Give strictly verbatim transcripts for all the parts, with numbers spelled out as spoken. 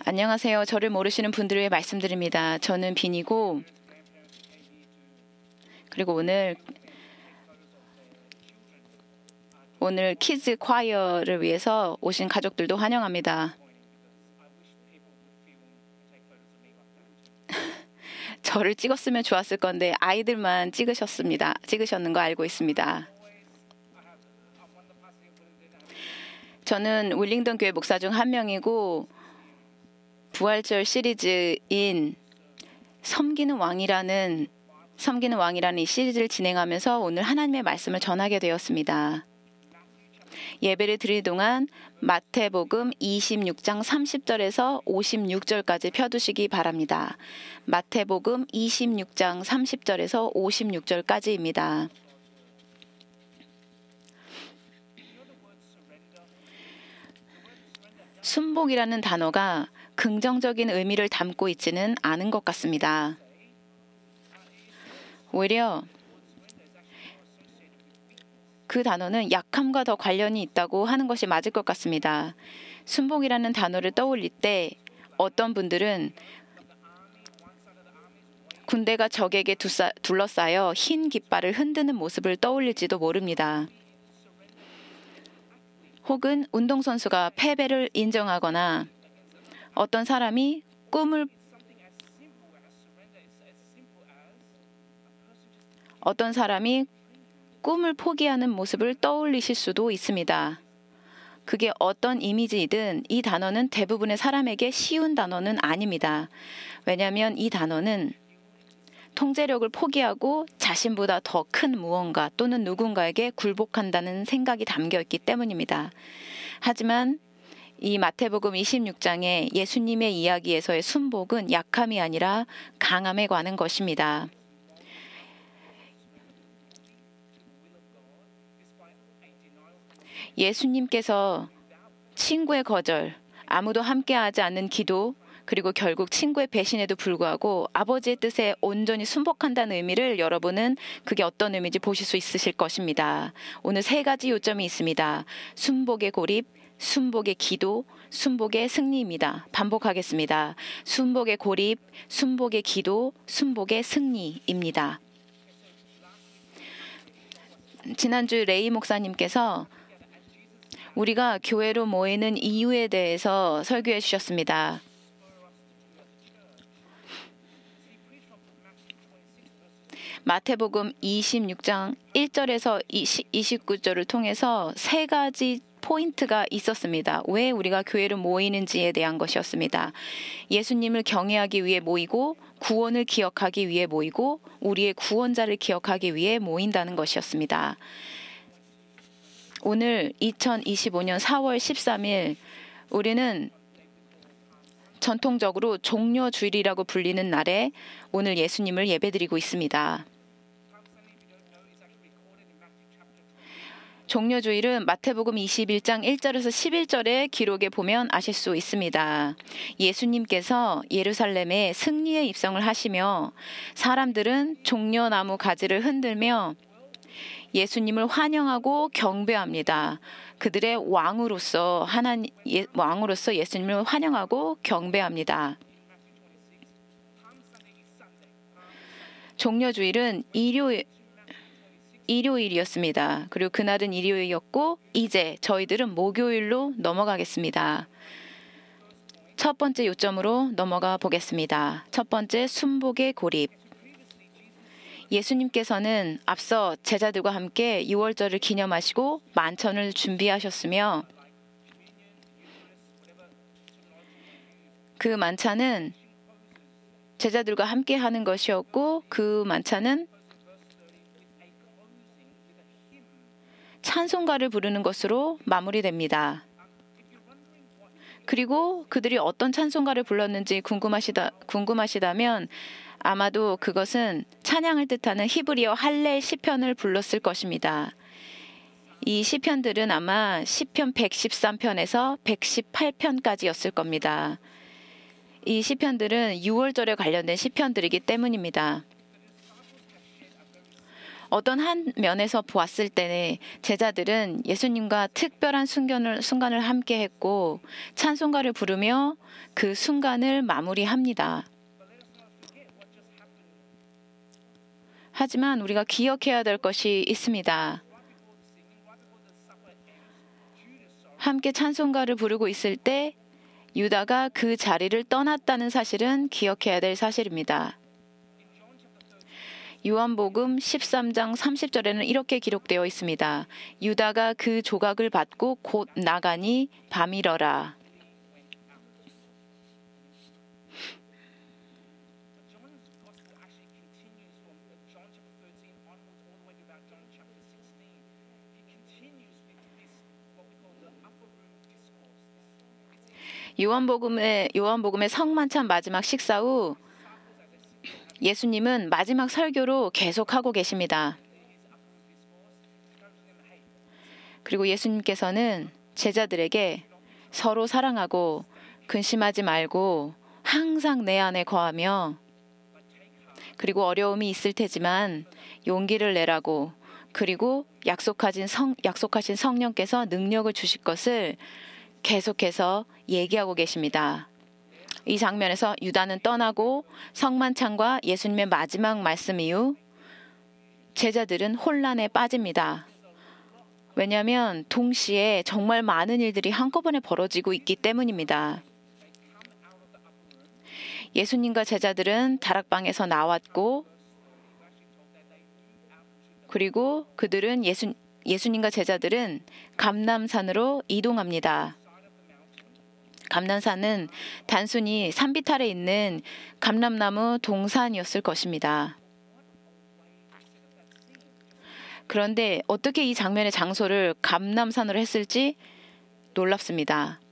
안녕하세요. 저를 모르시는 분들을 말씀드립니다. 저는 빈이고, 그리고 오늘 오늘 키즈 콰이어를 위해서 오신 가족들도 환영합니다. 저를 찍었으면 좋았을 건데 아이들만 찍으셨습니다. 찍으셨는 거 알고 있습니다. 저는 윌링턴 교회 목사 중 한 명이고 부활절 시리즈인 섬기는 왕이라는 섬기는 왕이라는 이 시리즈를 진행하면서 오늘 하나님의 말씀을 전하게 되었습니다. 예배를 드릴 동안 마태복음 이십육 장 삼십 절에서 오십육 절까지 펴두시기 바랍니다. 마태복음 이십육 장 삼십 절에서 오십육 절까지입니다. 순복이라는 단어가 긍정적인 의미를 담고 있지는 않은 것 같습니다. 오히려 그 단어는 약함과 더 관련이 있다고 하는 것이 맞을 것 같습니다. 순복이라는 단어를 떠올릴 때 어떤 분들은 군대가 적에게 둘러싸여 흰 깃발을 흔드는 모습을 떠올릴지도 모릅니다. 혹은 운동선수가 패배를 인정하거나 어떤 사람이 꿈을 어떤 사람이 꿈을 포기하는 모습을 떠올리실 수도 있습니다. 그게 어떤 이미지이든 이 단어는 대부분의 사람에게 쉬운 단어는 아닙니다. 왜냐하면 이 단어는 통제력을 포기하고 자신보다 더 큰 무언가 또는 누군가에게 굴복한다는 생각이 담겨 있기 때문입니다. 하지만 이 마태복음 이십육 장의 예수님의 이야기에서의 순복은 약함이 아니라 강함에 관한 것입니다. 예수님께서 친구의 거절, 아무도 함께하지 않는 기도, 그리고 결국 친구의 배신에도 불구하고 아버지의 뜻에 온전히 순복한다는 의미를 여러분은 그게 어떤 의미인지 보실 수 있으실 것입니다. 오늘 세 가지 요점이 있습니다. 순복의 고립, 순복의 기도, 순복의 승리입니다. 반복하겠습니다. 순복의 고립, 순복의 기도, 순복의 승리입니다. 지난주 레이 목사님께서 우리가 교회로 모이는 이유에 대해서 설교해 주셨습니다. 마태복음 이십육 장 일 절에서 이십구 절을 통해서 세 가지 포인트가 있었습니다. 왜 우리가 교회로 모이는지에 대한 것이었습니다. 예수님을 경외하기 위해 모이고 구원을 기억하기 위해 모이고 우리의 구원자를 기억하기 위해 모인다는 것이었습니다. 오늘 이천이십오 년 사월 십삼일 우리는 전통적으로 종려주일이라고 불리는 날에 오늘 예수님을 예배드리고 있습니다. 종려주일은 마태복음 이십일 장 일 절에서 십일 절의 기록에 보면 아실 수 있습니다. 예수님께서 예루살렘에 승리의 입성을 하시며 사람들은 종려나무 가지를 흔들며 예수님을 환영하고 경배합니다. 그들의 왕으로서 하나님 예, 왕으로서 예수님을 환영하고 경배합니다. 종려주일은 일요일 일요일이었습니다. 그리고 그날은 일요일이었고 이제 저희들은 목요일로 넘어가겠습니다. 첫 번째 요점으로 넘어가 보겠습니다. 첫 번째, 순복의 고립. 예수님께서는 앞서 제자들과 함께 유월절을 기념하시고 만찬을 준비하셨으며 그 만찬은 제자들과 함께 하는 것이었고 그 만찬은 찬송가를 부르는 것으로 마무리됩니다. 그리고 그들이 어떤 찬송가를 불렀는지 궁금하시다, 궁금하시다면 아마도 그것은 찬양을 뜻하는 히브리어 할렐 시편을 불렀을 것입니다. 이 시편들은 아마 시편 백십삼 편에서 백십팔 편까지였을 겁니다. 이 시편들은 유월절에 관련된 시편들이기 때문입니다. 어떤 한 면에서 보았을 때는 제자들은 예수님과 특별한 순간을, 순간을 함께 했고 찬송가를 부르며 그 순간을 마무리합니다. 하지만 우리가 기억해야 될 것이 있습니다. 함께 찬송가를 부르고 있을 때 유다가 그 자리를 떠났다는 사실은 기억해야 될 사실입니다. 요한복음 십삼 장 삼십 절에는 이렇게 기록되어 있습니다. 유다가 그 조각을 받고 곧 나가니 밤이러라. 요한복음의 요한복음의 성만찬 마지막 식사 후 예수님은 마지막 설교로 계속하고 계십니다. 그리고 예수님께서는 제자들에게 서로 사랑하고 근심하지 말고 항상 내 안에 거하며 그리고 어려움이 있을 테지만 용기를 내라고 그리고 약속하신 성, 약속하신 성령께서 능력을 주실 것을 계속해서 얘기하고 계십니다. 이 장면에서 유다는 떠나고 성만찬과 예수님의 마지막 말씀 이후 제자들은 혼란에 빠집니다. 왜냐하면 동시에 정말 많은 일들이 한꺼번에 벌어지고 있기 때문입니다. 예수님과 제자들은 다락방에서 나왔고 그리고 그들은 예수, 예수님과 제자들은 감람산으로 이동합니다. 감람산은 단순히 산비탈에 있는 감람나무 동산이었을 것입니다. 그런데 어떻게 이 장면의 장소를 감람산으로 했을지 놀랍습니다.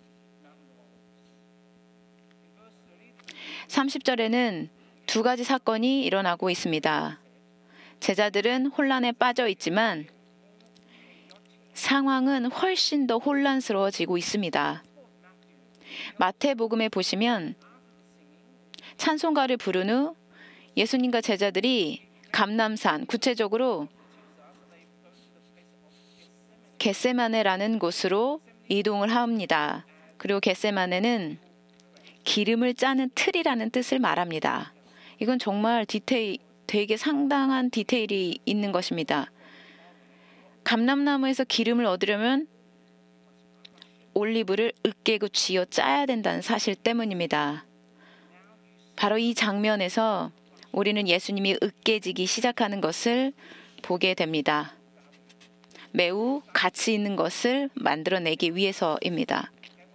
삼십 절에는 두 가지 사건이 일어나고 있습니다. 제자들은 혼란에 빠져 있지만 상황은 훨씬 더 혼란스러워지고 있습니다. 마태복음에 보시면 찬송가를 부른 후 예수님과 제자들이 감람산, 구체적으로 겟세마네라는 곳으로 이동을 합니다. 그리고 겟세마네는 기름을 짜는 틀이라는 뜻을 말합니다. 이건 정말 디테일, 되게 상당한 디테일이 있는 것입니다. 감람나무에서 기름을 얻으려면 올리브를 으깨고 쥐어 짜야 된다는 사실 때문입니다. 바로 이 장면에서 우리는 예수님이 으깨지기 시작하는 것을 보게 됩니다. 매우 가치 있는 것을 만들어내기 위해서입니다.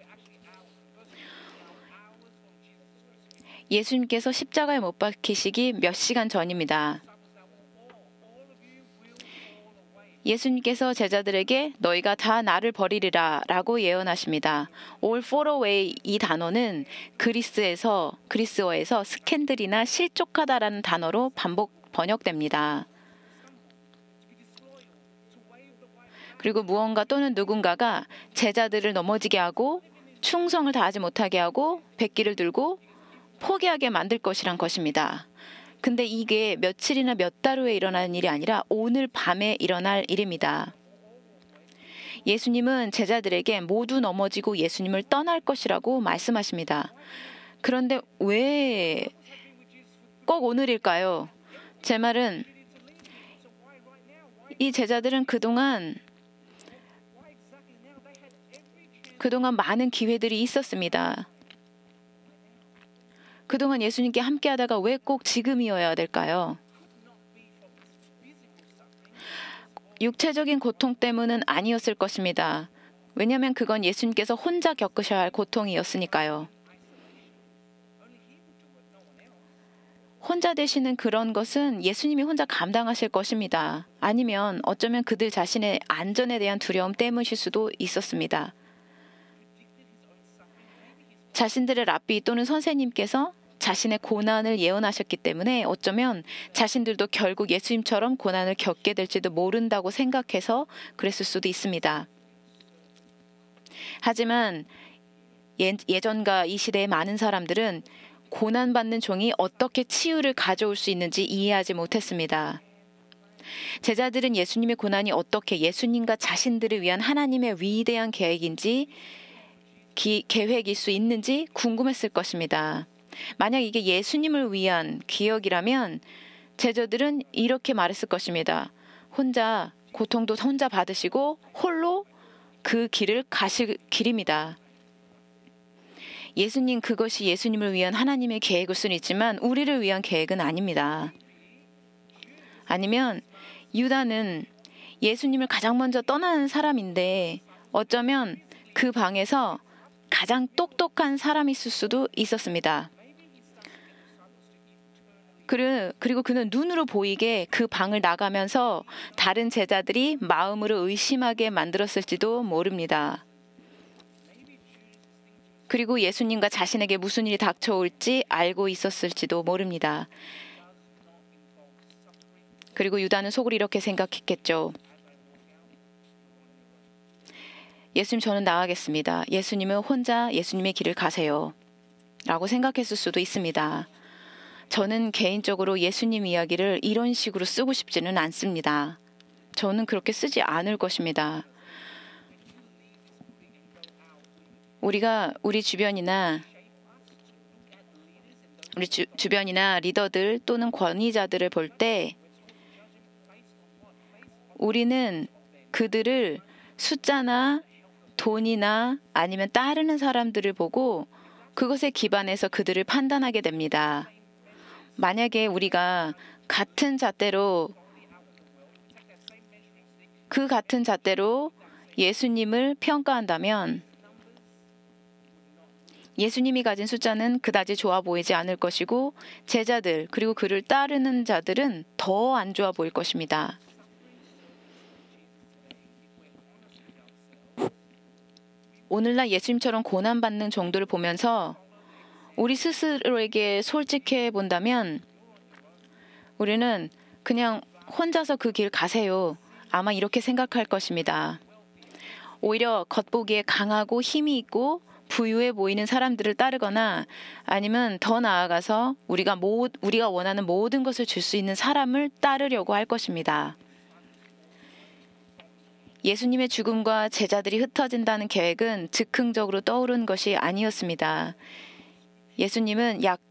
예수님께서 십자가에 못 박히시기 몇 시간 전입니다. 예수님께서 제자들에게 너희가 다 나를 버리리라 라고 예언하십니다. all fall away 이 단어는 그리스에서, 그리스어에서 스캔들이나 실족하다라는 단어로 반복 번역됩니다. 그리고 무언가 또는 누군가가 제자들을 넘어지게 하고 충성을 다하지 못하게 하고 백기를 들고 포기하게 만들 것이란 것입니다. 근데 이게 며칠이나 몇 달 후에 일어나는 일이 아니라 오늘 밤에 일어날 일입니다. 예수님은 제자들에게 모두 넘어지고 예수님을 떠날 것이라고 말씀하십니다. 그런데 왜 꼭 오늘일까요? 제 말은 이 제자들은 그동안 그동안 많은 기회들이 있었습니다. 그동안 예수님께 함께하다가 왜 꼭 지금이어야 될까요? 육체적인 고통 때문은 아니었을 것입니다. 왜냐하면 그건 예수님께서 혼자 겪으셔야 할 고통이었으니까요. 혼자 되시는 그런 것은 예수님이 혼자 감당하실 것입니다. 아니면 어쩌면 그들 자신의 안전에 대한 두려움 때문일 수도 있었습니다. 자신들의 랍비 또는 선생님께서 자신의 고난을 예언하셨기 때문에 어쩌면 자신들도 결국 예수님처럼 고난을 겪게 될지도 모른다고 생각해서 그랬을 수도 있습니다. 하지만 예, 예전과 이 시대의 많은 사람들은 고난받는 종이 어떻게 치유를 가져올 수 있는지 이해하지 못했습니다. 제자들은 예수님의 고난이 어떻게 예수님과 자신들을 위한 하나님의 위대한 계획인지 기, 계획일 수 있는지 궁금했을 것입니다. 만약 이게 예수님을 위한 기억이라면 제자들은 이렇게 말했을 것입니다. 혼자 고통도 혼자 받으시고 홀로 그 길을 가실 길입니다. 예수님, 그것이 예수님을 위한 하나님의 계획일 수는 있지만 우리를 위한 계획은 아닙니다. 아니면 유다는 예수님을 가장 먼저 떠나는 사람인데 어쩌면 그 방에서 가장 똑똑한 사람이 있을 수도 있었습니다. 그리고 그는 눈으로 보이게 그 방을 나가면서 다른 제자들이 마음으로 의심하게 만들었을지도 모릅니다. 그리고 예수님과 자신에게 무슨 일이 닥쳐올지 알고 있었을지도 모릅니다. 그리고 유다는 속으로 이렇게 생각했겠죠. 예수님, 저는 나가겠습니다. 예수님은 혼자 예수님의 길을 가세요. 라고 생각했을 수도 있습니다. 저는 개인적으로 예수님 이야기를 이런 식으로 쓰고 싶지는 않습니다. 저는 그렇게 쓰지 않을 것입니다. 우리가 우리 주변이나 우리 주, 주변이나 리더들 또는 권위자들을 볼 때 우리는 그들을 숫자나 돈이나 아니면 따르는 사람들을 보고 그것에 기반해서 그들을 판단하게 됩니다. 만약에 우리가 같은 잣대로 그 같은 잣대로 예수님을 평가한다면 예수님이 가진 숫자는 그다지 좋아 보이지 않을 것이고 제자들 그리고 그를 따르는 자들은 더 안 좋아 보일 것입니다. 오늘날 예수님처럼 고난받는 정도를 보면서 우리 스스로에게 솔직해 본다면 우리는 그냥 혼자서 그 길 가세요. 아마 이렇게 생각할 것입니다. 오히려 겉보기에 강하고 힘이 있고 부유해 보이는 사람들을 따르거나 아니면 더 나아가서 우리가 모, 우리가 원하는 모든 것을 줄 수 있는 사람을 따르려고 할 것입니다. 예수님의 죽음과 제자들이 흩어진다는 계획은 즉흥적으로 떠오른 것이 아니었습니다. 예수님은 약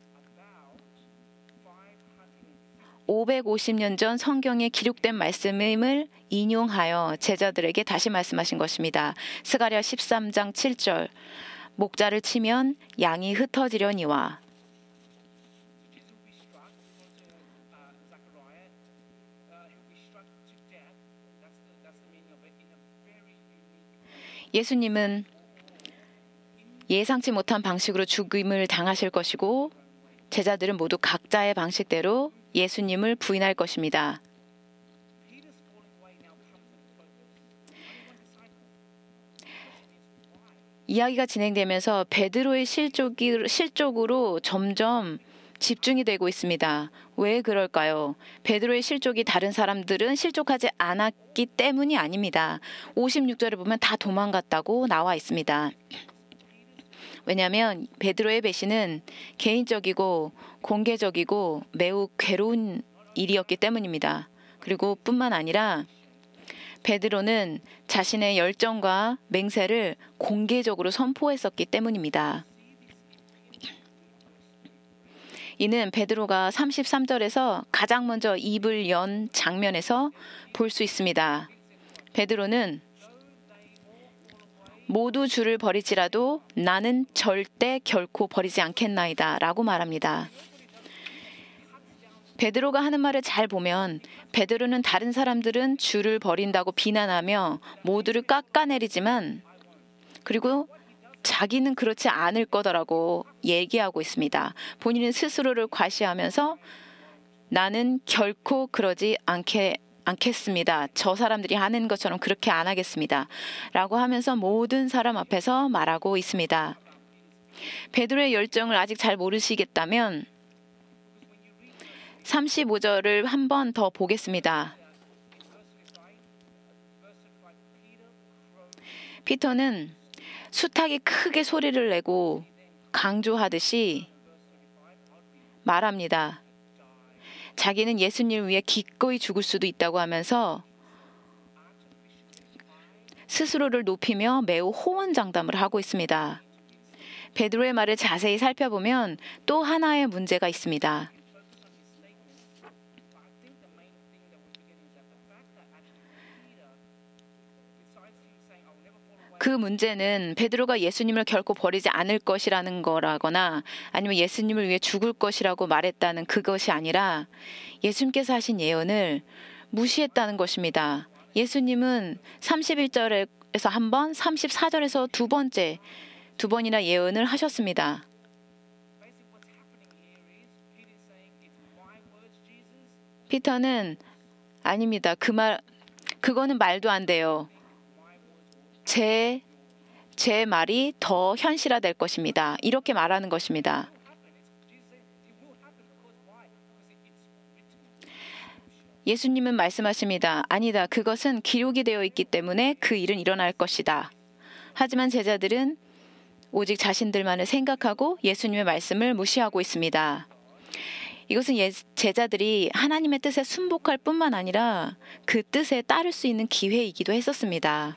오백오십 년 전 성경에 기록된 말씀을 인용하여 제자들에게 다시 말씀하신 것입니다. 스가랴 십삼 장 칠 절 목자를 치면 양이 흩어지려니와. 예수님은 예상치 못한 방식으로 죽임을 당하실 것이고 제자들은 모두 각자의 방식대로 예수님을 부인할 것입니다. 이야기가 진행되면서 베드로의 실족이, 실족으로 점점 집중이 되고 있습니다. 왜 그럴까요? 베드로의 실족이 다른 사람들은 실족하지 않았기 때문이 아닙니다. 오십육 절에 보면 다 도망갔다고 나와 있습니다. 왜냐하면 베드로의 배신은 개인적이고 공개적이고 매우 괴로운 일이었기 때문입니다. 그리고 뿐만 아니라 베드로는 자신의 열정과 맹세를 공개적으로 선포했었기 때문입니다. 이는 베드로가 삼십삼 절에서 가장 먼저 입을 연 장면에서 볼 수 있습니다. 베드로는 모두 주를 버릴지라도 나는 절대 결코 버리지 않겠나이다 라고 말합니다. 베드로가 하는 말을 잘 보면 베드로는 다른 사람들은 주를 버린다고 비난하며 모두를 깎아내리지만 그리고 자기는 그렇지 않을 거다라고 얘기하고 있습니다. 본인은 스스로를 과시하면서 나는 결코 그러지 않게, 않겠습니다. 저 사람들이 하는 것처럼 그렇게 안 하겠습니다. 라고 하면서 모든 사람 앞에서 말하고 있습니다. 베드로의 열정을 아직 잘 모르시겠다면 삼십오 절을 한 번 더 보겠습니다. 피터는 숱하게 크게 소리를 내고 강조하듯이 말합니다. 자기는 예수님을 위해 기꺼이 죽을 수도 있다고 하면서 스스로를 높이며 매우 호언장담을 하고 있습니다. 베드로의 말을 자세히 살펴보면 또 하나의 문제가 있습니다. 그 문제는 베드로가 예수님을 결코 버리지 않을 것이라는 거라거나 아니면 예수님을 위해 죽을 것이라고 말했다는 그것이 아니라 예수님께서 하신 예언을 무시했다는 것입니다. 예수님은 삼십일 절에서 한 번, 삼십사 절에서 두 번째, 두 번이나 예언을 하셨습니다. 피터는 아닙니다. 그 말, 그거는 말도 안 돼요. 제, 제 말이 더 현실화될 것입니다. 이렇게 말하는 것입니다. 예수님은 말씀하십니다. 아니다. 그것은 기록이 되어 있기 때문에 그 일은 일어날 것이다. 하지만 제자들은 오직 자신들만을 생각하고 예수님의 말씀을 무시하고 있습니다. 이것은 예, 제자들이 하나님의 뜻에 순복할 뿐만 아니라 그 뜻에 따를 수 있는 기회이기도 했었습니다.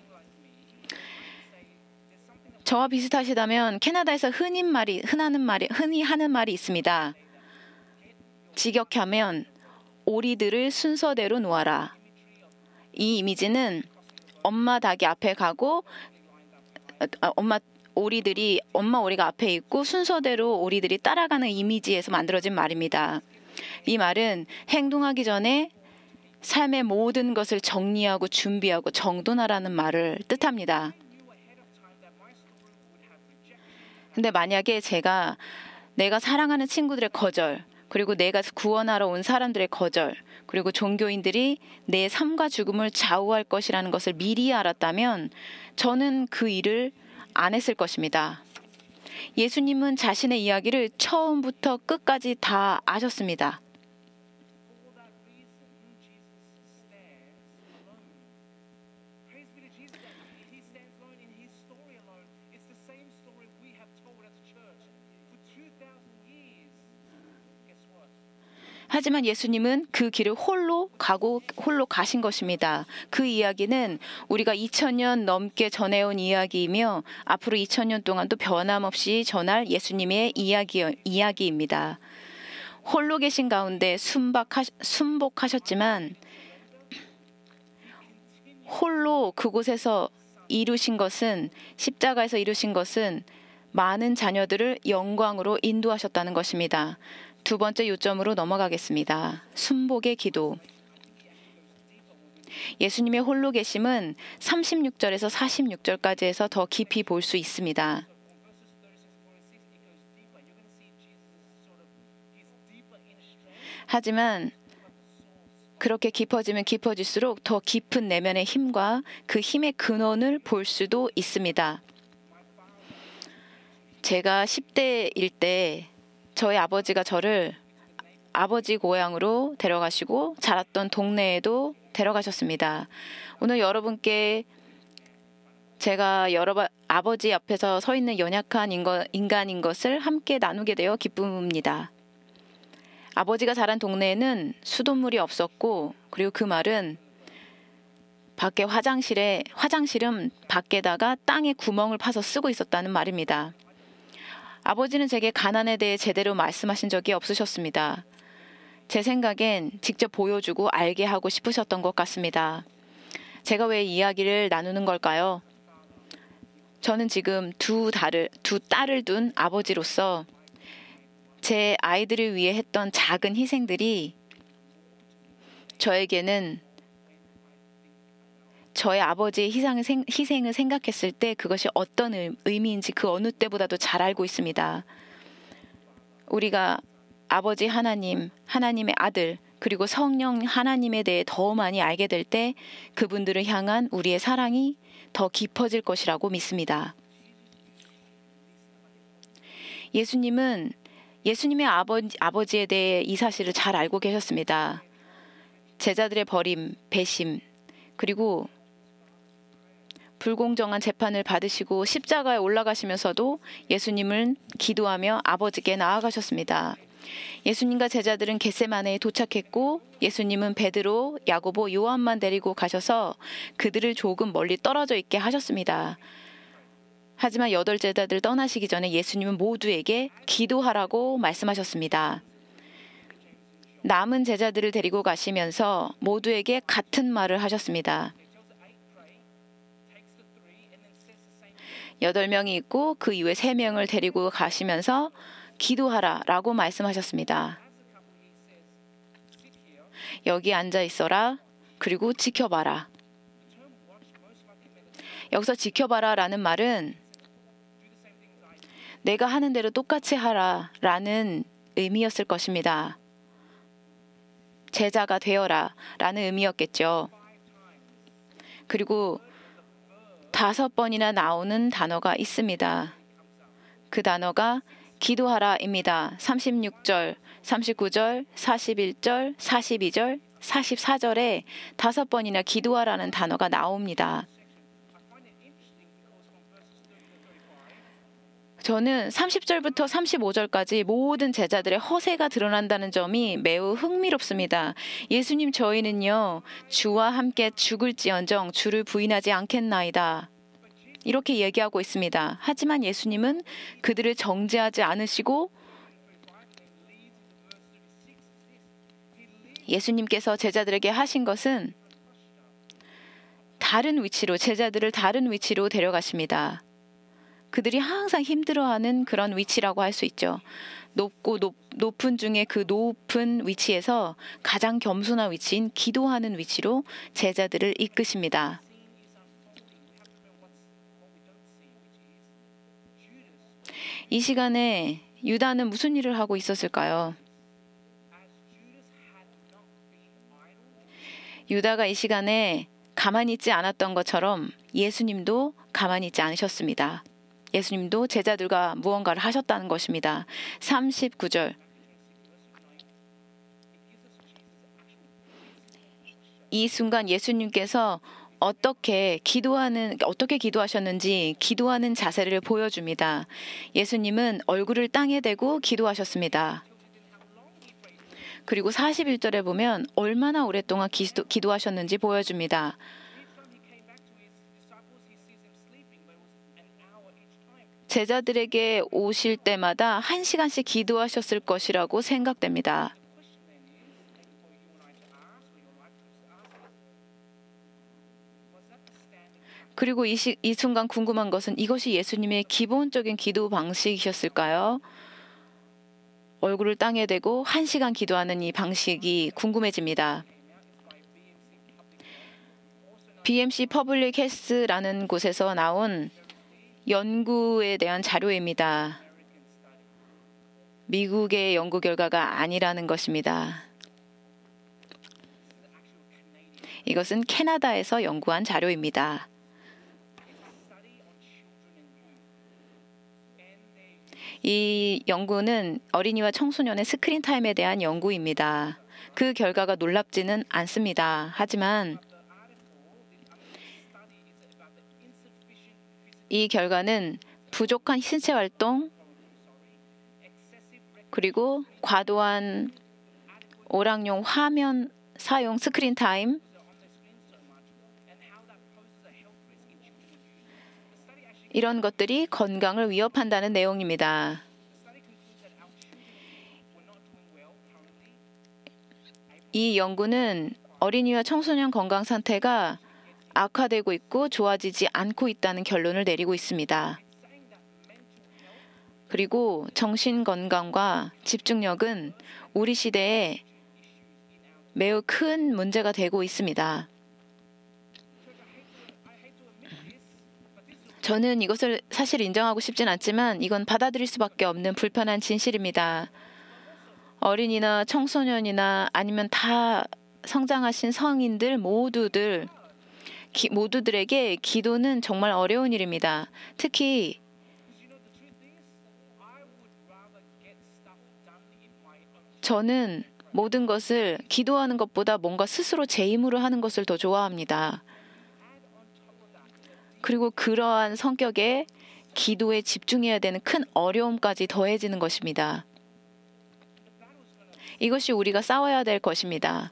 저와 비슷하시다면 캐나다에서 흔히 말이 흔하는 말이 흔히 하는 말이 있습니다. 직역하면 오리들을 순서대로 놓아라. 이 이미지는 엄마 닭이 앞에 가고 아, 엄마 오리들이 엄마 오리가 앞에 있고 순서대로 오리들이 따라가는 이미지에서 만들어진 말입니다. 이 말은 행동하기 전에 삶의 모든 것을 정리하고 준비하고 정돈하라는 말을 뜻합니다. 근데 만약에 제가 내가 사랑하는 친구들의 거절, 그리고 내가 구원하러 온 사람들의 거절, 그리고 종교인들이 내 삶과 죽음을 좌우할 것이라는 것을 미리 알았다면 저는 그 일을 안 했을 것입니다. 예수님은 자신의 이야기를 처음부터 끝까지 다 아셨습니다. 하지만 예수님은 그 길을 홀로 가고 홀로 가신 것입니다. 그 이야기는 우리가 이천 년 넘게 전해온 이야기이며 앞으로 이천 년 동안도 변함없이 전할 예수님의 이야기, 이야기입니다. 홀로 계신 가운데 순박하, 순복하셨지만 홀로 그곳에서 이루신 것은 십자가에서 이루신 것은 많은 자녀들을 영광으로 인도하셨다는 것입니다. 두 번째 요점으로 넘어가겠습니다. 순복의 기도. 예수님의 홀로 계심은 삼십육 절에서 사십육 절까지 해서 더 깊이 볼 수 있습니다. 하지만 그렇게 깊어지면 깊어질수록 더 깊은 내면의 힘과 그 힘의 근원을 볼 수도 있습니다. 제가 십 대일 때 저희 아버지가 저를 아버지 고향으로 데려가시고 자랐던 동네에도 데려가셨습니다. 오늘 여러분께 제가 여러 아버지 앞에서 서 있는 연약한 인간인 것을 함께 나누게 되어 기쁩니다. 아버지가 자란 동네에는 수돗물이 없었고, 그리고 그 말은 밖에 화장실에 화장실은 밖에다가 땅에 구멍을 파서 쓰고 있었다는 말입니다. 아버지는 제게 가난에 대해 제대로 말씀하신 적이 없으셨습니다. 제 생각엔 직접 보여주고 알게 하고 싶으셨던 것 같습니다. 제가 왜 이야기를 나누는 걸까요? 저는 지금 두 딸을, 두 딸을 둔 아버지로서 제 아이들을 위해 했던 작은 희생들이 저에게는 저의 아버지의 희생을, 희생을 생각했을 때 그것이 어떤 의미인지 그 어느 때보다도 잘 알고 있습니다. 우리가 아버지 하나님, 하나님의 아들, 그리고 성령 하나님에 대해 더 많이 알게 될 때 그분들을 향한 우리의 사랑이 더 깊어질 것이라고 믿습니다. 예수님은 예수님의 아버지, 아버지에 대해 이 사실을 잘 알고 계셨습니다. 제자들의 버림, 배심, 그리고 불공정한 재판을 받으시고 십자가에 올라가시면서도 예수님은 기도하며 아버지께 나아가셨습니다. 예수님과 제자들은 겟세마네에 도착했고 예수님은 베드로, 야고보, 요한만 데리고 가셔서 그들을 조금 멀리 떨어져 있게 하셨습니다. 하지만 여덟 제자들 떠나시기 전에 예수님은 모두에게 기도하라고 말씀하셨습니다. 남은 제자들을 데리고 가시면서 모두에게 같은 말을 하셨습니다. 여덟 명이 있고 그 이후에 세 명을 데리고 가시면서 기도하라 라고 말씀하셨습니다. 여기 앉아 있어라. 그리고 지켜봐라. 여기서 지켜봐라 라는 말은 내가 하는 대로 똑같이 하라 라는 의미였을 것입니다. 제자가 되어라 라는 의미였겠죠. 그리고 다섯 번이나 나오는 단어가 있습니다. 그 단어가 기도하라입니다. 삼십육 절, 삼십구 절, 사십일 절, 사십이 절, 사십사 절에 다섯 번이나 기도하라는 단어가 나옵니다. 저는 삼십 절부터 삼십오 절까지 모든 제자들의 허세가 드러난다는 점이 매우 흥미롭습니다. 예수님 저희는요 주와 함께 죽을지언정 주를 부인하지 않겠나이다. 이렇게 얘기하고 있습니다. 하지만 예수님은 그들을 정죄하지 않으시고 예수님께서 제자들에게 하신 것은 다른 위치로 제자들을 다른 위치로 데려가십니다. 그들이 항상 힘들어하는 그런 위치라고 할 수 있죠. 높고 높, 높은 중에 그 높은 위치에서 가장 겸손한 위치인 기도하는 위치로 제자들을 이끄십니다. 이 시간에 유다는 무슨 일을 하고 있었을까요? 유다가 이 시간에 가만히 있지 않았던 것처럼 예수님도 가만히 있지 않으셨습니다. 예수님도 제자들과 무언가를 하셨다는 것입니다. 삼십구 절. 이 순간 예수님께서 어떻게 기도하는 어떻게 기도하셨는지 기도하는 자세를 보여줍니다. 예수님은 얼굴을 땅에 대고 기도하셨습니다. 그리고 사십일 절에 보면 얼마나 오랫동안 기도, 기도하셨는지 보여줍니다. 제자들에게 오실 때마다 한 시간씩 기도하셨을 것이라고 생각됩니다. 그리고 이, 시, 이 순간 궁금한 것은 이것이 예수님의 기본적인 기도 방식이셨을까요? 얼굴을 땅에 대고 한 시간 기도하는 이 방식이 궁금해집니다. 비엠씨 퍼블릭 헬스라는 곳에서 나온 연구에 대한 자료입니다. 미국의 연구 결과가 아니라는 것입니다. 이것은 캐나다에서 연구한 자료입니다. 이 연구는 어린이와 청소년의 스크린 타임에 대한 연구입니다. 그 결과가 놀랍지는 않습니다. 하지만 이 결과는 부족한 신체 활동 그리고 과도한 오락용 화면 사용 스크린 타임 이런 것들이 건강을 위협한다는 내용입니다. 이 연구는 어린이와 청소년 건강 상태가 악화되고 있고 좋아지지 않고 있다는 결론을 내리고 있습니다. 그리고 정신 건강과 집중력은 우리 시대에 매우 큰 문제가 되고 있습니다. 저는 이것을 사실 인정하고 싶진 않지만 이건 받아들일 수밖에 없는 불편한 진실입니다. 어린이나 청소년이나 아니면 다 성장하신 성인들 모두들 기, 모두들에게 기도는 정말 어려운 일입니다. 특히 저는 모든 것을 기도하는 것보다 뭔가 스스로 제 힘으로 하는 것을 더 좋아합니다. 그리고 그러한 성격에 기도에 집중해야 되는 큰 어려움까지 더해지는 것입니다. 이것이 우리가 싸워야 될 것입니다.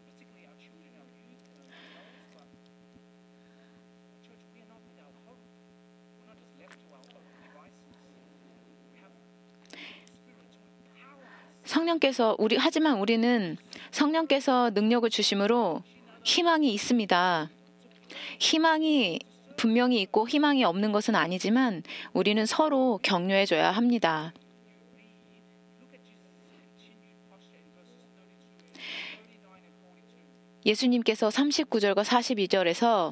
성령께서 우리 하지만 우리는 성령께서 능력을 주심으로 희망이 있습니다. 희망이 분명히 있고 희망이 없는 것은 아니지만 우리는 서로 격려해 줘야 합니다. 예수님께서 삼십구 절과 사십이 절에서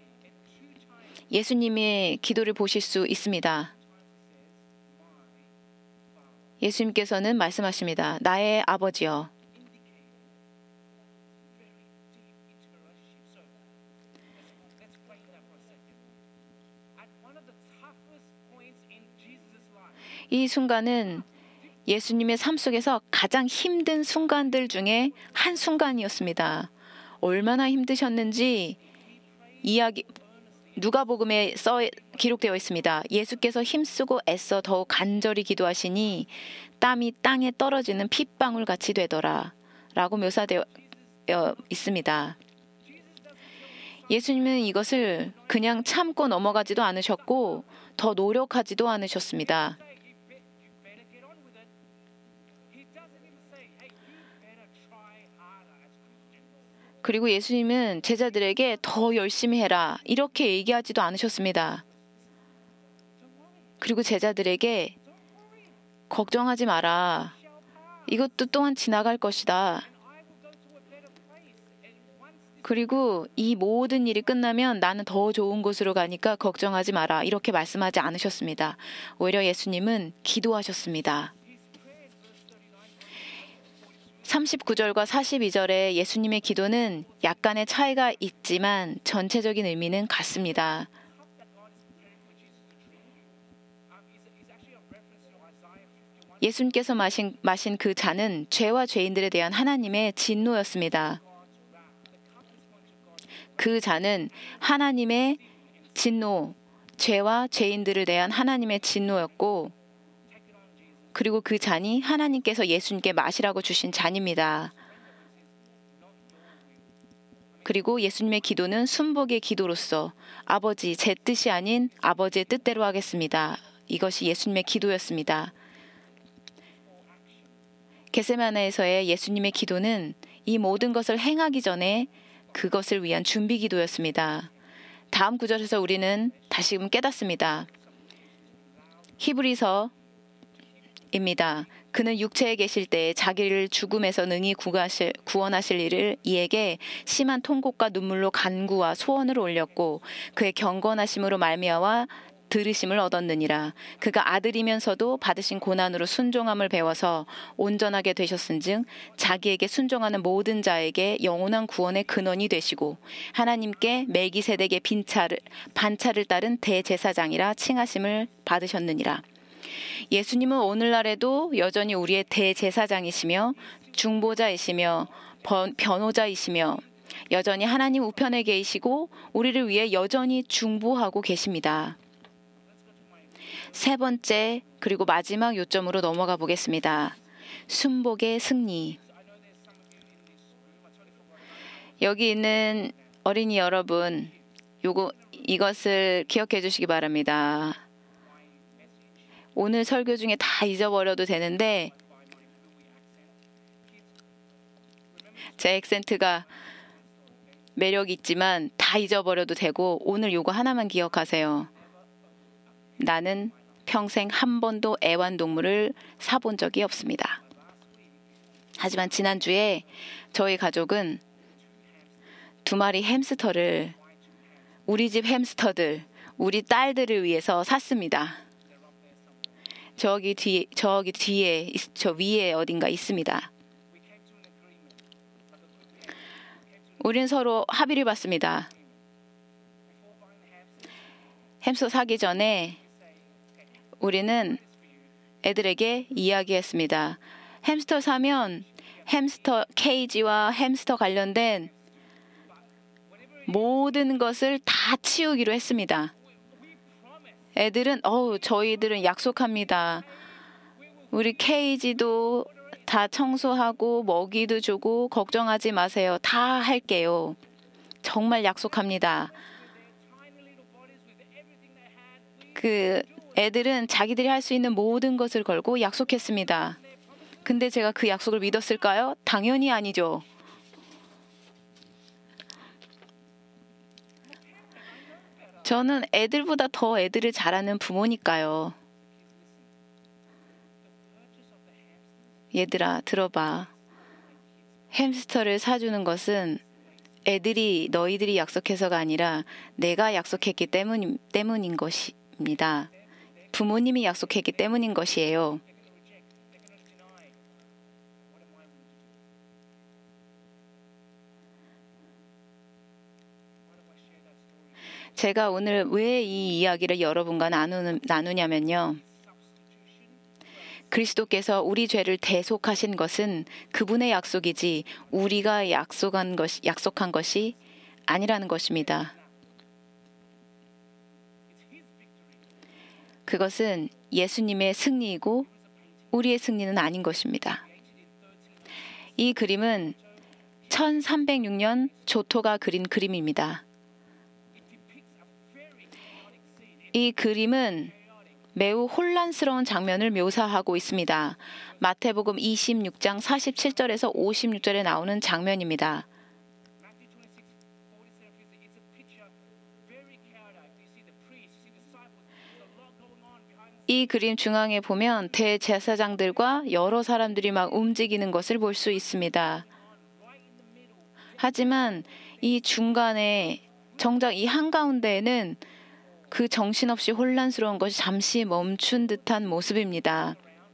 예수님의 기도를 보실 수 있습니다. 예수님께서는 말씀하십니다. 나의 아버지여. 이 순간은 예수님의 삶 속에서 가장 힘든 순간들 중에 한 순간이었습니다. 얼마나 힘드셨는지 이야기 누가복음에 써 기록되어 있습니다. 예수께서 힘쓰고 애써 더욱 간절히 기도하시니 땀이 땅에 떨어지는 핏방울 같이 되더라 라고 묘사되어 있습니다. 예수님은 이것을 그냥 참고 넘어가지도 않으셨고 더 노력하지도 않으셨습니다. 그리고 예수님은 제자들에게 더 열심히 해라 이렇게 얘기하지도 않으셨습니다. 그리고 제자들에게 걱정하지 마라. 이것도 또한 지나갈 것이다. 그리고 이 모든 일이 끝나면 나는 더 좋은 곳으로 가니까 걱정하지 마라. 이렇게 말씀하지 않으셨습니다. 오히려 예수님은 기도하셨습니다. 삼십구 절과 사십이 절의 예수님의 기도는 약간의 차이가 있지만 전체적인 의미는 같습니다. 예수님께서 마신, 마신 그 잔은 죄와 죄인들에 대한 하나님의 진노였습니다. 그 잔은 하나님의 진노, 죄와 죄인들에 대한 하나님의 진노였고 그리고 그 잔이 하나님께서 예수님께 마시라고 주신 잔입니다. 그리고 예수님의 기도는 순복의 기도로서 아버지 제 뜻이 아닌 아버지의 뜻대로 하겠습니다. 이것이 예수님의 기도였습니다. 겟세마네에서의 예수님의 기도는 이 모든 것을 행하기 전에 그것을 위한 준비 기도였습니다. 다음 구절에서 우리는 다시금 깨닫습니다. 히브리서 입니다. 그는 육체에 계실 때 자기를 죽음에서 능히 구하실, 구원하실 이를 이에게 심한 통곡과 눈물로 간구와 소원을 올렸고 그의 경건하심으로 말미암아 들으심을 얻었느니라. 그가 아들이면서도 받으신 고난으로 순종함을 배워서 온전하게 되셨은즉 자기에게 순종하는 모든 자에게 영원한 구원의 근원이 되시고 하나님께 멜기세덱의 빈차를, 반차를 따른 대제사장이라 칭하심을 받으셨느니라. 예수님은 오늘날에도 여전히 우리의 대제사장이시며 중보자이시며 변호자이시며 여전히 하나님 우편에 계시고 우리를 위해 여전히 중보하고 계십니다. 세 번째 그리고 마지막 요점으로 넘어가 보겠습니다. 순복의 승리. 여기 있는 어린이 여러분, 요거 이것을 기억해 주시기 바랍니다. 오늘 설교 중에 다 잊어버려도 되는데 제 액센트가 매력이 있지만 다 잊어버려도 되고 오늘 요거 하나만 기억하세요. 나는 평생 한 번도 애완동물을 사본 적이 없습니다. 하지만 지난주에 저희 가족은 두 마리 햄스터를 우리 집 햄스터들, 우리 딸들을 위해서 샀습니다. 저기 뒤 저기 뒤에 저 위에 어딘가 있습니다. 우린 서로 합의를 봤습니다. 햄스터 사기 전에 우리는 애들에게 이야기했습니다. 햄스터 사면 햄스터 케이지와 햄스터 관련된 모든 것을 다 치우기로 했습니다. 애들은 어우 저희들은 약속합니다. 우리 케이지도 다 청소하고 먹이도 주고 걱정하지 마세요. 다 할게요. 정말 약속합니다. 그 애들은 자기들이 할 수 있는 모든 것을 걸고 약속했습니다. 근데 제가 그 약속을 믿었을까요? 당연히 아니죠. 저는 애들보다 더 애들을 잘 아는 부모니까요. 얘들아, 들어봐. 햄스터를 사주는 것은 애들이 너희들이 약속해서가 아니라 내가 약속했기 때문, 때문인 것입니다. 부모님이 약속했기 때문인 것이에요. 제가 오늘 왜 이 이야기를 여러분과 나누는, 나누냐면요. 그리스도께서 우리 죄를 대속하신 것은 그분의 약속이지 우리가 약속한 것이, 약속한 것이 아니라는 것입니다. 그것은 예수님의 승리이고 우리의 승리는 아닌 것입니다. 이 그림은 천삼백육 년 조토가 그린 그림입니다. 이 그림은 매우 혼란스러운 장면을 묘사하고 있습니다. 마태복음 이십육 장 사십칠 절에서 오십육 절에 나오는 장면입니다. 이 그림 중앙에 보면 대제사장들과 여러 사람들이 막 움직이는 것을 볼 수 있습니다. 하지만 이 중간에 정작 이 한가운데에는 그 정신없이 혼란스러운 것이 잠시 멈춘 듯한 모습입니다.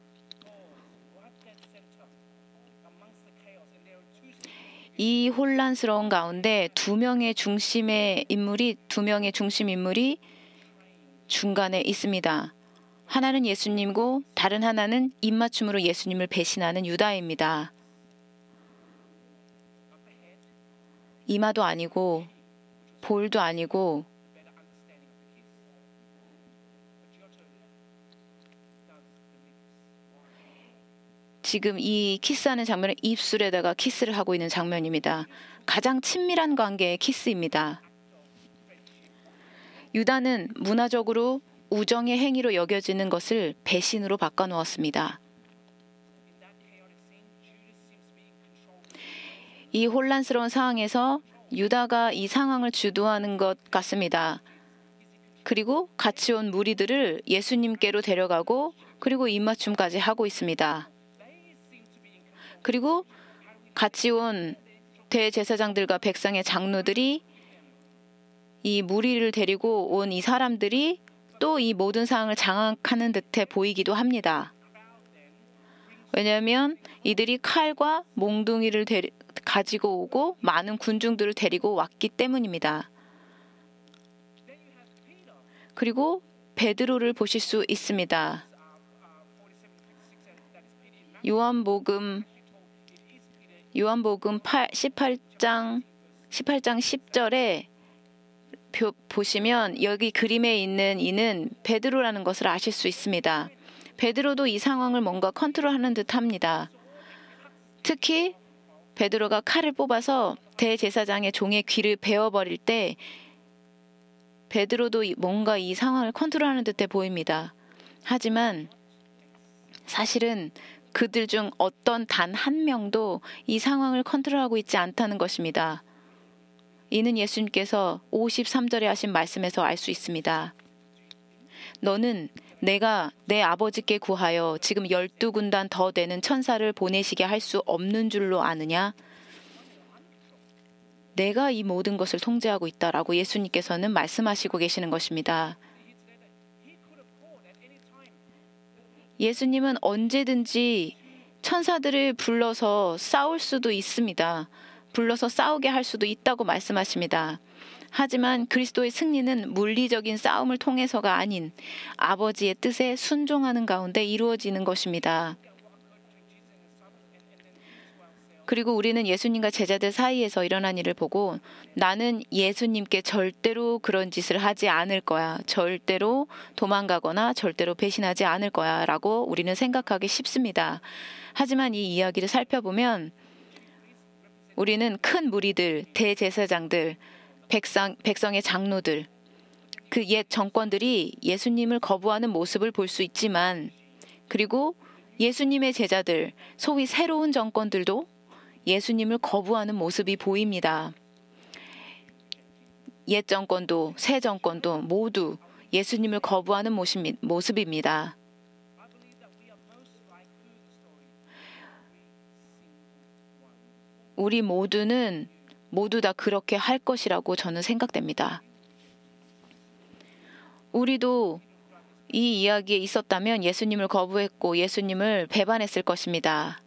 이 혼란스러운 가운데 두 명의 중심의 인물이 두 명의 중심 인물이 중간에 있습니다. 하나는 예수님이고 다른 하나는 입맞춤으로 예수님을 배신하는 유다입니다. 이마도 아니고 볼도 아니고 지금 이 키스하는 장면은 입술에다가 키스를 하고 있는 장면입니다. 가장 친밀한 관계의 키스입니다. 유다는 문화적으로 우정의 행위로 여겨지는 것을 배신으로 바꿔놓았습니다. 이 혼란스러운 상황에서 유다가 이 상황을 주도하는 것 같습니다. 그리고 같이 온 무리들을 예수님께로 데려가고 그리고 입맞춤까지 하고 있습니다. 그리고 같이 온 대제사장들과 백성의 장로들이 이 무리를 데리고 온 이 사람들이 또 이 모든 상황을 장악하는 듯해 보이기도 합니다. 왜냐하면 이들이 칼과 몽둥이를 데리, 가지고 오고 많은 군중들을 데리고 왔기 때문입니다. 그리고 베드로를 보실 수 있습니다. 요한복음 요한복음 십팔 장 십팔 장 십 절에 표, 보시면 여기 그림에 있는 이는 베드로라는 것을 아실 수 있습니다. 베드로도 이 상황을 뭔가 컨트롤하는 듯합니다. 특히 베드로가 칼을 뽑아서 대제사장의 종의 귀를 베어버릴 때 베드로도 뭔가 이 상황을 컨트롤하는 듯해 보입니다. 하지만 사실은 그들 중 어떤 단 한 명도 이 상황을 컨트롤하고 있지 않다는 것입니다. 이는 예수님께서 오십삼 절에 하신 말씀에서 알 수 있습니다. 너는 내가 내 아버지께 구하여 지금 열두 군단 더 되는 천사를 보내시게 할 수 없는 줄로 아느냐? 내가 이 모든 것을 통제하고 있다라고 예수님께서는 말씀하시고 계시는 것입니다. 예수님은 언제든지 천사들을 불러서 싸울 수도 있습니다. 불러서 싸우게 할 수도 있다고 말씀하십니다. 하지만 그리스도의 승리는 물리적인 싸움을 통해서가 아닌 아버지의 뜻에 순종하는 가운데 이루어지는 것입니다. 그리고 우리는 예수님과 제자들 사이에서 일어난 일을 보고 나는 예수님께 절대로 그런 짓을 하지 않을 거야. 절대로 도망가거나 절대로 배신하지 않을 거야. 라고 우리는 생각하기 쉽습니다. 하지만 이 이야기를 살펴보면 우리는 큰 무리들, 대제사장들, 백성, 백성의 장로들, 그 옛 정권들이 예수님을 거부하는 모습을 볼 수 있지만 그리고 예수님의 제자들, 소위 새로운 정권들도 예수님을 거부하는 모습이 보입니다. 옛 정권도 새 정권도 모두 예수님을 거부하는 모습입니다. 우리 모두는 모두 다 그렇게 할 것이라고 저는 생각됩니다. 우리도 이 이야기에 있었다면 예수님을 거부했고 예수님을 배반했을 것입니다.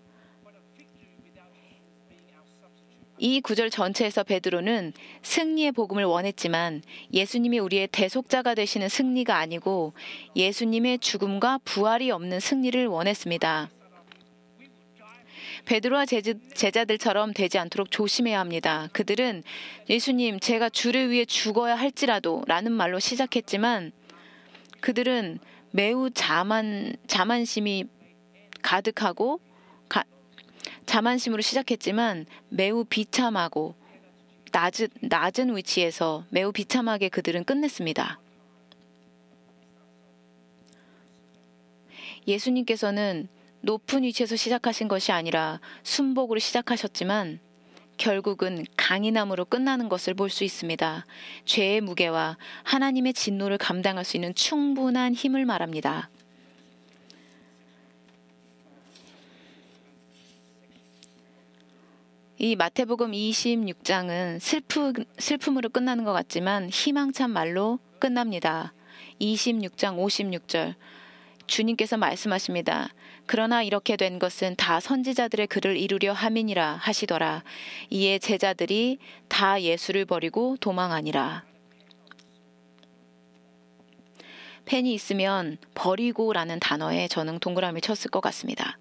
이 구절 전체에서 베드로는 승리의 복음을 원했지만 예수님이 우리의 대속자가 되시는 승리가 아니고 예수님의 죽음과 부활이 없는 승리를 원했습니다. 베드로와 제자들처럼 되지 않도록 조심해야 합니다. 그들은 예수님, 제가 주를 위해 죽어야 할지라도 라는 말로 시작했지만 그들은 매우 자만, 자만심이 가득하고 가, 자만심으로 시작했지만 매우 비참하고 낮은, 낮은 위치에서 매우 비참하게 그들은 끝냈습니다. 예수님께서는 높은 위치에서 시작하신 것이 아니라 순복으로 시작하셨지만 결국은 강인함으로 끝나는 것을 볼 수 있습니다. 죄의 무게와 하나님의 진노를 감당할 수 있는 충분한 힘을 말합니다. 이 마태복음 이십육 장은 슬프, 슬픔으로 끝나는 것 같지만 희망찬 말로 끝납니다. 이십육 장 오십육 절 주님께서 말씀하십니다. 그러나 이렇게 된 것은 다 선지자들의 글을 이루려 함이니라 하시더라. 이에 제자들이 다 예수를 버리고 도망하니라. 펜이 있으면 버리고라는 단어에 저는 동그라미 쳤을 것 같습니다.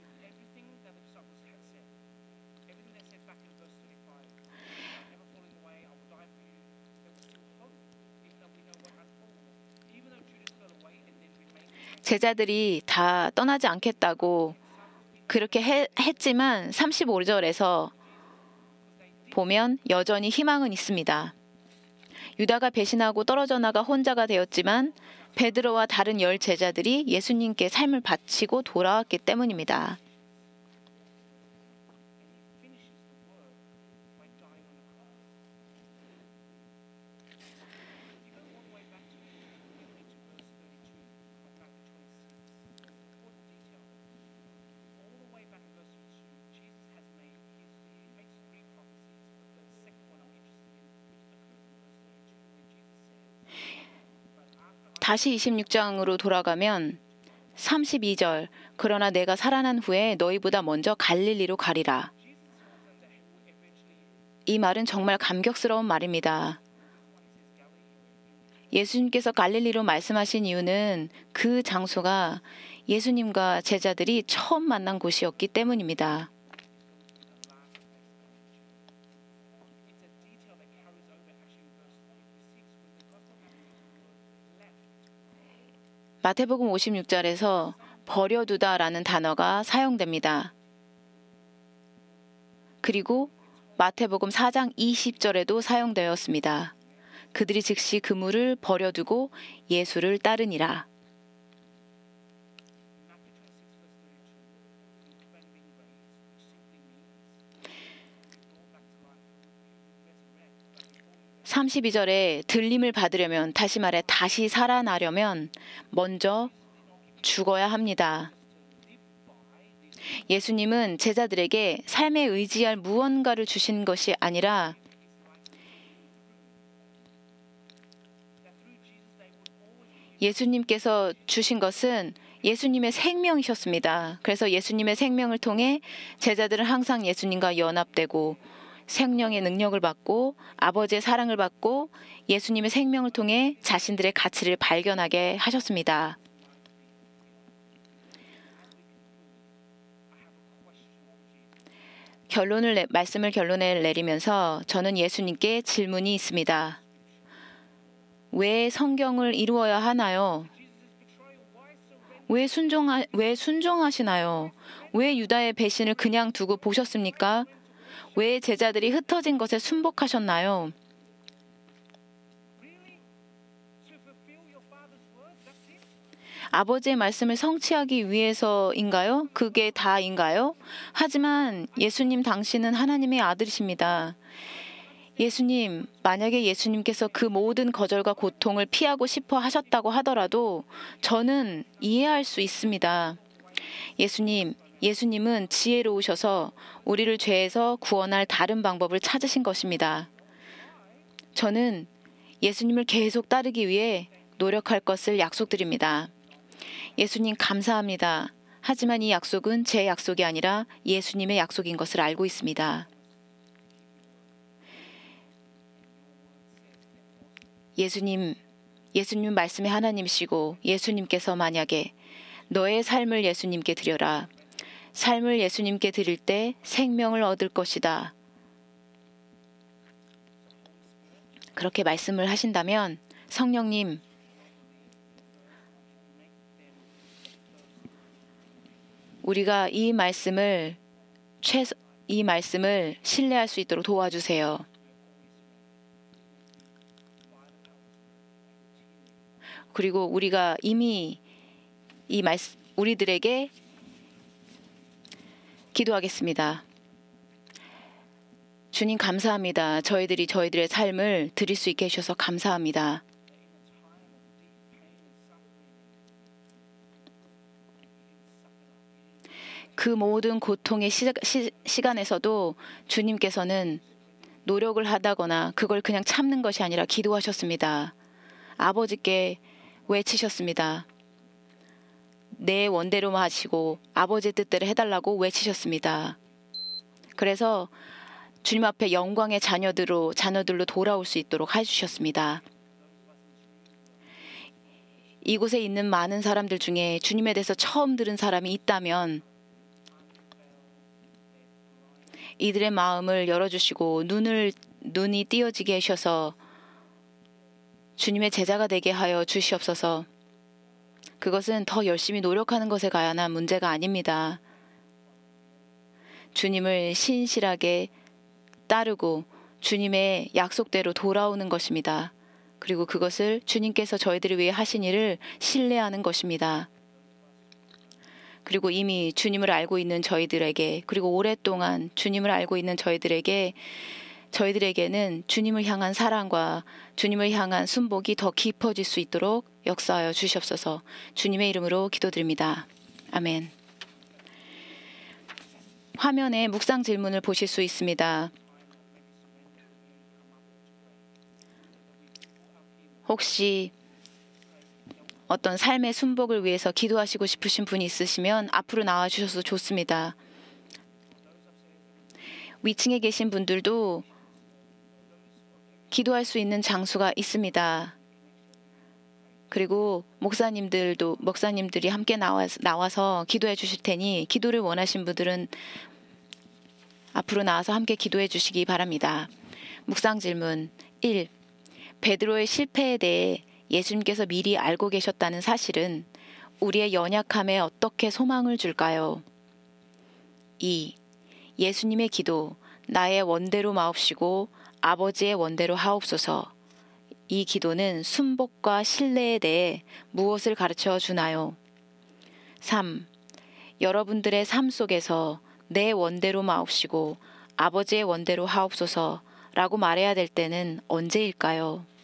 제자들이 다 떠나지 않겠다고 그렇게 해, 했지만 삼십오 절에서 보면 여전히 희망은 있습니다. 유다가 배신하고 떨어져 나가 혼자가 되었지만 베드로와 다른 열 제자들이 예수님께 삶을 바치고 돌아왔기 때문입니다. 다시 이십육 장으로 돌아가면 삼십이 절 그러나 내가 살아난 후에 너희보다 먼저 갈릴리로 가리라. 이 말은 정말 감격스러운 말입니다. 예수님께서 갈릴리로 말씀하신 이유는 그 장소가 예수님과 제자들이 처음 만난 곳이었기 때문입니다. 마태복음 오십육 절에서 버려두다라는 단어가 사용됩니다. 그리고 마태복음 사 장 이십 절에도 사용되었습니다. 그들이 즉시 그물을 버려두고 예수를 따르니라. 삼십이 절에 들림을 받으려면, 다시 말해 다시 살아나려면 먼저 죽어야 합니다. 예수님은 제자들에게 삶에 의지할 무언가를 주신 것이 아니라 예수님께서 주신 것은 예수님의 생명이셨습니다. 그래서 예수님의 생명을 통해 제자들은 항상 예수님과 연합되고 생명의 능력을 받고 아버지의 사랑을 받고 예수님의 생명을 통해 자신들의 가치를 발견하게 하셨습니다. 결론을 내, 말씀을 결론을 내리면서 저는 예수님께 질문이 있습니다. 왜 성경을 이루어야 하나요? 왜 순종하, 왜 순종하시나요? 왜 유다의 배신을 그냥 두고 보셨습니까? 왜 제자들이 흩어진 것에 순복하셨나요? 아버지의 말씀을 성취하기 위해서인가요? 그게 다인가요? 하지만 예수님 당신은 하나님의 아들이십니다. 예수님, 만약에 예수님께서 그 모든 거절과 고통을 피하고 싶어 하셨다고 하더라도 저는 이해할 수 있습니다. 예수님, 예수님은 지혜로우셔서 우리를 죄에서 구원할 다른 방법을 찾으신 것입니다. 저는 예수님을 계속 따르기 위해 노력할 것을 약속드립니다. 예수님 감사합니다. 하지만 이 약속은 제 약속이 아니라 예수님의 약속인 것을 알고 있습니다. 예수님, 예수님 말씀의 하나님이시고 예수님께서 만약에 너의 삶을 예수님께 드려라. 삶을 예수님께 드릴 때 생명을 얻을 것이다. 그렇게 말씀을 하신다면 성령님, 우리가 이 말씀을 최소, 이 말씀을 신뢰할 수 있도록 도와주세요. 그리고 우리가 이미 이 말씀, 우리들에게 기도하겠습니다. 주님 감사합니다. 저희들이 저희들의 삶을 드릴 수 있게 해주셔서 감사합니다. 그 모든 고통의 시, 시, 시간에서도 주님께서는 노력을 하다거나 그걸 그냥 참는 것이 아니라 기도하셨습니다. 아버지께 외치셨습니다. 내 원대로만 하시고 아버지의 뜻대로 해달라고 외치셨습니다. 그래서 주님 앞에 영광의 자녀들로, 자녀들로 돌아올 수 있도록 해주셨습니다. 이곳에 있는 많은 사람들 중에 주님에 대해서 처음 들은 사람이 있다면 이들의 마음을 열어주시고 눈을, 눈이 띄어지게 하셔서 주님의 제자가 되게 하여 주시옵소서. 그것은 더 열심히 노력하는 것에 관한 문제가 아닙니다. 주님을 신실하게 따르고 주님의 약속대로 돌아오는 것입니다. 그리고 그것을 주님께서 저희들을 위해 하신 일을 신뢰하는 것입니다. 그리고 이미 주님을 알고 있는 저희들에게, 그리고 오랫동안 주님을 알고 있는 저희들에게, 저희들에게는 주님을 향한 사랑과 주님을 향한 순복이 더 깊어질 수 있도록 역사하여 주시옵소서. 주님의 이름으로 기도드립니다. 아멘. 화면에 묵상 질문을 보실 수 있습니다. 혹시 어떤 삶의 순복을 위해서 기도하시고 싶으신 분이 있으시면 앞으로 나와주셔서 좋습니다. 위층에 계신 분들도 기도할 수 있는 장소가 있습니다. 그리고 목사님들도, 목사님들이 함께 나와서, 나와서 기도해 주실 테니 기도를 원하신 분들은 앞으로 나와서 함께 기도해 주시기 바랍니다. 묵상 질문 일. 베드로의 실패에 대해 예수님께서 미리 알고 계셨다는 사실은 우리의 연약함에 어떻게 소망을 줄까요? 이. 예수님의 기도, 나의 원대로 마옵시고 아버지의 원대로 하옵소서. 이 기도는 순복과 신뢰에 대해 무엇을 가르쳐 주나요? 삼. 여러분들의 삶 속에서 내 원대로 마옵시고 아버지의 원대로 하옵소서 라고 말해야 될 때는 언제일까요?